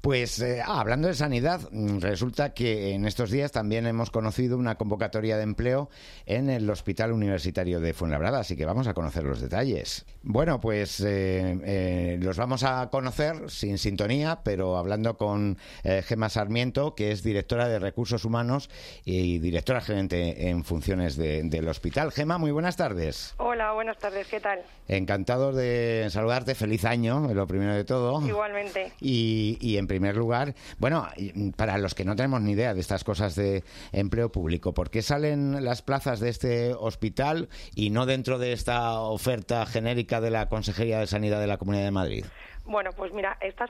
Pues hablando de sanidad, resulta que en estos días también hemos conocido una convocatoria de empleo en el Hospital Universitario de Fuenlabrada, así que vamos a conocer los detalles. Bueno, pues los vamos a conocer sin sintonía, pero hablando con Gemma Sarmiento, que es directora de Recursos Humanos y directora gerente en funciones del hospital. Gemma, muy buenas tardes. Hola, buenas tardes, ¿qué tal? Encantado de saludarte, feliz año, lo primero de todo. Igualmente. Y en primer lugar, bueno, para los que no tenemos ni idea de estas cosas de empleo público, ¿por qué salen las plazas de este hospital y no dentro de esta oferta genérica de la Consejería de Sanidad de la Comunidad de Madrid? Bueno, pues mira, estas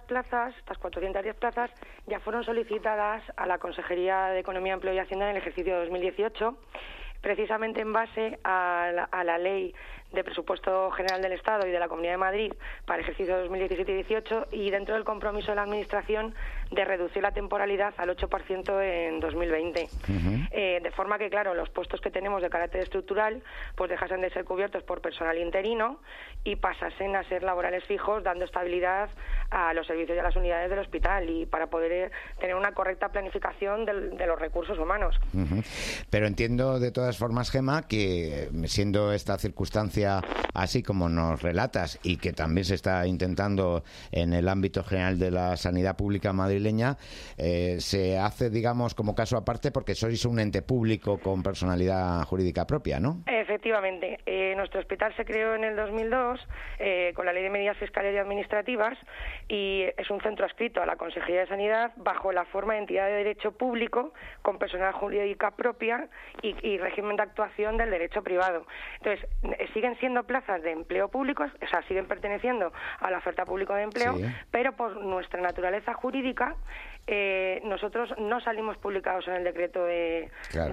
410 plazas, ya fueron solicitadas a la Consejería de Economía, Empleo y Hacienda en el ejercicio 2018, precisamente en base a la Ley de Presupuesto General del Estado y de la Comunidad de Madrid para el ejercicio 2017 y 18, y dentro del compromiso de la Administración de reducir la temporalidad al 8% en 2020. De forma que, claro, los puestos que tenemos de carácter estructural pues dejasen de ser cubiertos por personal interino y pasasen a ser laborales fijos, dando estabilidad a los servicios y a las unidades del hospital, y para poder tener una correcta planificación de los recursos humanos. Pero entiendo de todas formas, Gemma, que siendo esta circunstancia así como nos relatas y que también se está intentando en el ámbito general de la sanidad pública madrileña, se hace, digamos, como caso aparte porque sois un ente público con personalidad jurídica propia, ¿no? Efectivamente. Nuestro hospital se creó en el 2002 con la Ley de Medidas Fiscales y Administrativas, y es un centro adscrito a la Consejería de Sanidad bajo la forma de entidad de derecho público con personalidad jurídica propia y régimen de actuación del derecho privado. Entonces, siguen siendo plazas de empleo públicos, o sea, siguen perteneciendo a la oferta pública de empleo, sí, pero por nuestra naturaleza jurídica, nosotros no salimos publicados en el decreto de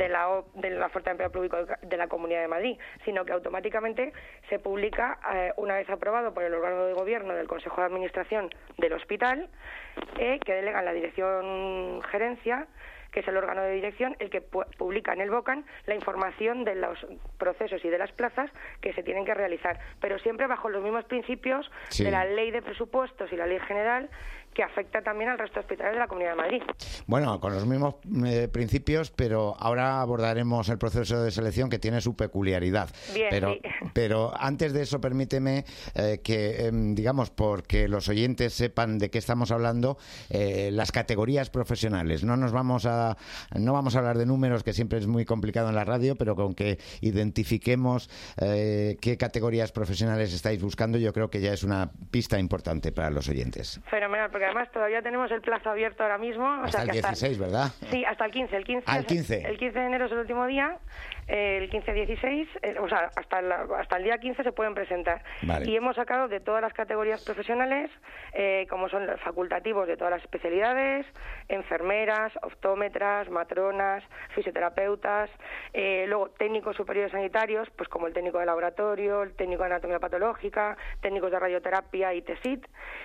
la oferta de empleo público de la Comunidad de Madrid, sino que automáticamente se publica una vez aprobado por el órgano de gobierno del Consejo de Administración del hospital, que delega en la dirección gerencia, que es el órgano de dirección, el que publica en el BOCAN la información de los procesos y de las plazas que se tienen que realizar, pero siempre bajo los mismos principios de la Ley de Presupuestos y la Ley General, que afecta también al resto de hospitales de la Comunidad de Madrid. Bueno, con los mismos principios, pero ahora abordaremos el proceso de selección, que tiene su peculiaridad. Bien, pero antes de eso, permíteme que, digamos, porque los oyentes sepan de qué estamos hablando, las categorías profesionales. No vamos a hablar de números, que siempre es muy complicado en la radio, pero con que identifiquemos qué categorías profesionales estáis buscando, yo creo que ya es una pista importante para los oyentes. Fenomenal, porque además todavía tenemos el plazo abierto ahora mismo. Hasta el 16, ¿verdad? Sí, hasta el 15. El 15 de enero es el último día, el 15-16, o sea, hasta el día 15 se pueden presentar. Vale. Y hemos sacado de todas las categorías profesionales, como son los facultativos de todas las especialidades, enfermeras, optómetras, matronas, fisioterapeutas, luego técnicos superiores sanitarios, pues como el técnico de laboratorio, el técnico de anatomía patológica, técnicos de radioterapia y TESIT.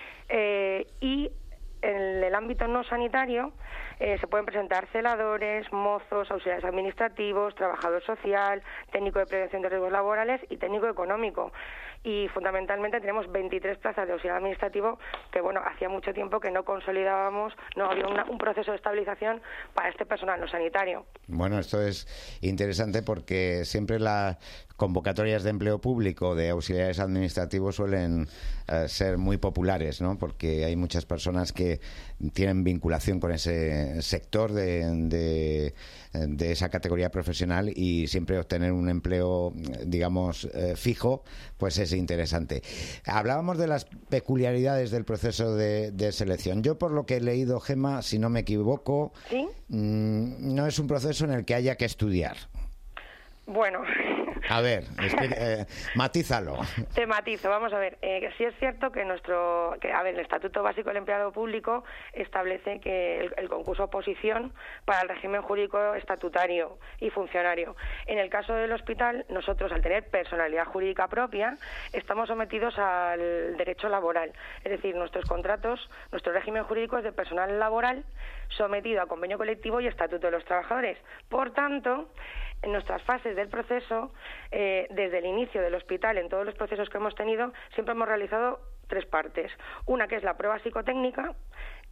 Y en el ámbito no sanitario se pueden presentar celadores, mozos, auxiliares administrativos, trabajador social, técnico de prevención de riesgos laborales y técnico económico. Y fundamentalmente tenemos 23 plazas de auxiliar administrativo que, bueno, hacía mucho tiempo que no consolidábamos, no había un proceso de estabilización para este personal no sanitario. Bueno, esto es interesante porque siempre las convocatorias de empleo público de auxiliares administrativos suelen ser muy populares, ¿no? Porque hay muchas personas que tienen vinculación con ese sector de esa categoría profesional, y siempre obtener un empleo, digamos, fijo, pues es interesante. Hablábamos de las peculiaridades del proceso de selección. Yo, por lo que he leído, Gemma, si no me equivoco, ¿sí? No es un proceso en el que haya que estudiar. Bueno... A ver, matízalo. Te matizo, vamos a ver. Sí es cierto que el Estatuto Básico del Empleado Público establece que el concurso oposición para el régimen jurídico estatutario y funcionario. En el caso del hospital, nosotros, al tener personalidad jurídica propia, estamos sometidos al derecho laboral. Es decir, nuestros contratos, nuestro régimen jurídico es de personal laboral sometido a convenio colectivo y estatuto de los trabajadores. Por tanto, en nuestras fases del proceso, desde el inicio del hospital, en todos los procesos que hemos tenido, siempre hemos realizado 3 partes. Una, que es la prueba psicotécnica,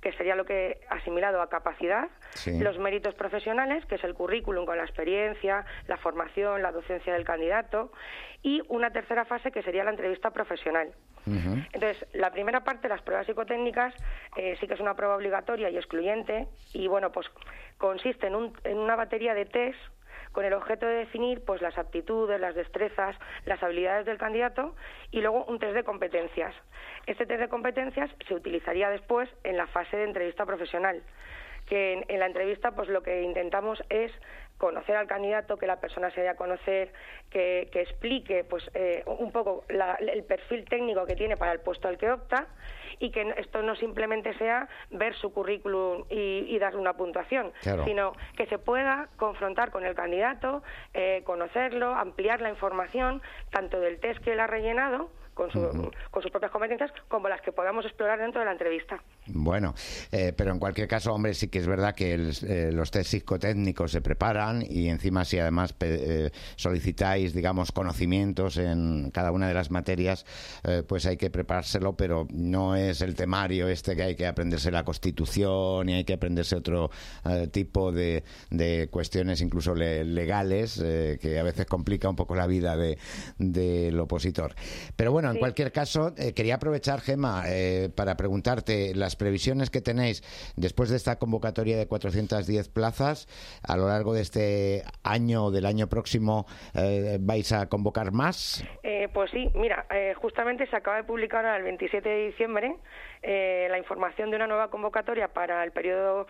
que sería lo que asimilado a capacidad, sí, los méritos profesionales, que es el currículum con la experiencia, la formación, la docencia del candidato, y una tercera fase que sería la entrevista profesional. uh-huh. Entonces, la primera parte, las pruebas psicotécnicas, sí que es una prueba obligatoria y excluyente, y bueno, pues consiste en una batería de test con el objeto de definir pues las aptitudes, las destrezas, las habilidades del candidato, y luego un test de competencias. Este test de competencias se utilizaría después en la fase de entrevista profesional, que en la entrevista pues lo que intentamos es conocer al candidato, que la persona se dé a conocer, que explique pues un poco el perfil técnico que tiene para el puesto al que opta, y que esto no simplemente sea ver su currículum y darle una puntuación, claro, sino que se pueda confrontar con el candidato, conocerlo, ampliar la información, tanto del test que él ha rellenado, con sus propias competencias, como las que podamos explorar dentro de la entrevista. Bueno, pero en cualquier caso, hombre, sí que es verdad que los test psicotécnicos se preparan, y encima si además solicitáis, digamos, conocimientos en cada una de las materias, pues hay que preparárselo, pero no es el temario este que hay que aprenderse la Constitución y hay que aprenderse otro tipo de cuestiones incluso legales, que a veces complica un poco la vida del opositor. Pero bueno, en cualquier caso, quería aprovechar, Gemma, para preguntarte las previsiones que tenéis después de esta convocatoria de 410 plazas. A lo largo de este año o del año próximo, ¿vais a convocar más? Pues sí, mira, justamente se acaba de publicar el 27 de diciembre la información de una nueva convocatoria para el periodo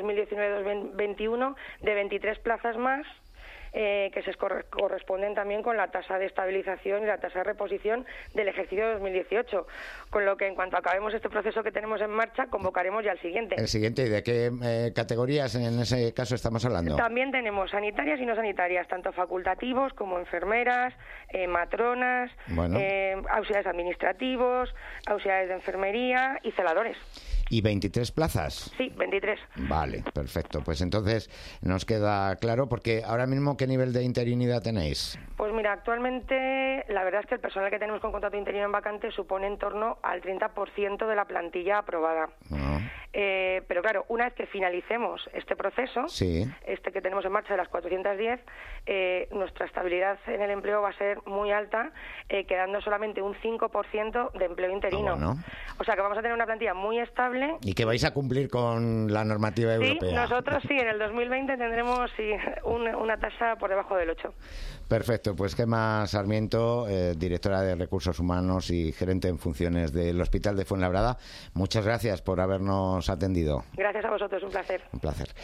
2019-2021 de 23 plazas más, que se corresponden también con la tasa de estabilización y la tasa de reposición del ejercicio de 2018. Con lo que, en cuanto acabemos este proceso que tenemos en marcha, convocaremos ya el siguiente. ¿El siguiente? ¿Y de qué categorías en ese caso estamos hablando? También tenemos sanitarias y no sanitarias, tanto facultativos como enfermeras, matronas, bueno, auxiliares administrativos, auxiliares de enfermería y celadores. ¿Y 23 plazas? Sí, 23. Vale, perfecto. Pues entonces nos queda claro, porque ahora mismo, ¿qué nivel de interinidad tenéis? Pues mira, actualmente la verdad es que el personal que tenemos con contrato interino en vacante supone en torno al 30% de la plantilla aprobada. No. Pero claro, una vez que finalicemos este proceso, sí, este que tenemos en marcha de las 410, nuestra estabilidad en el empleo va a ser muy alta, quedando solamente un 5% de empleo interino. Bueno. O sea que vamos a tener una plantilla muy estable. ¿Y que vais a cumplir con la normativa europea? Sí, nosotros sí, en el 2020 tendremos una tasa por debajo del 8%. Perfecto, pues Gemma Sarmiento, directora de Recursos Humanos y gerente en funciones del Hospital de Fuenlabrada, muchas gracias por habernos atendido. Gracias a vosotros, un placer. Un placer.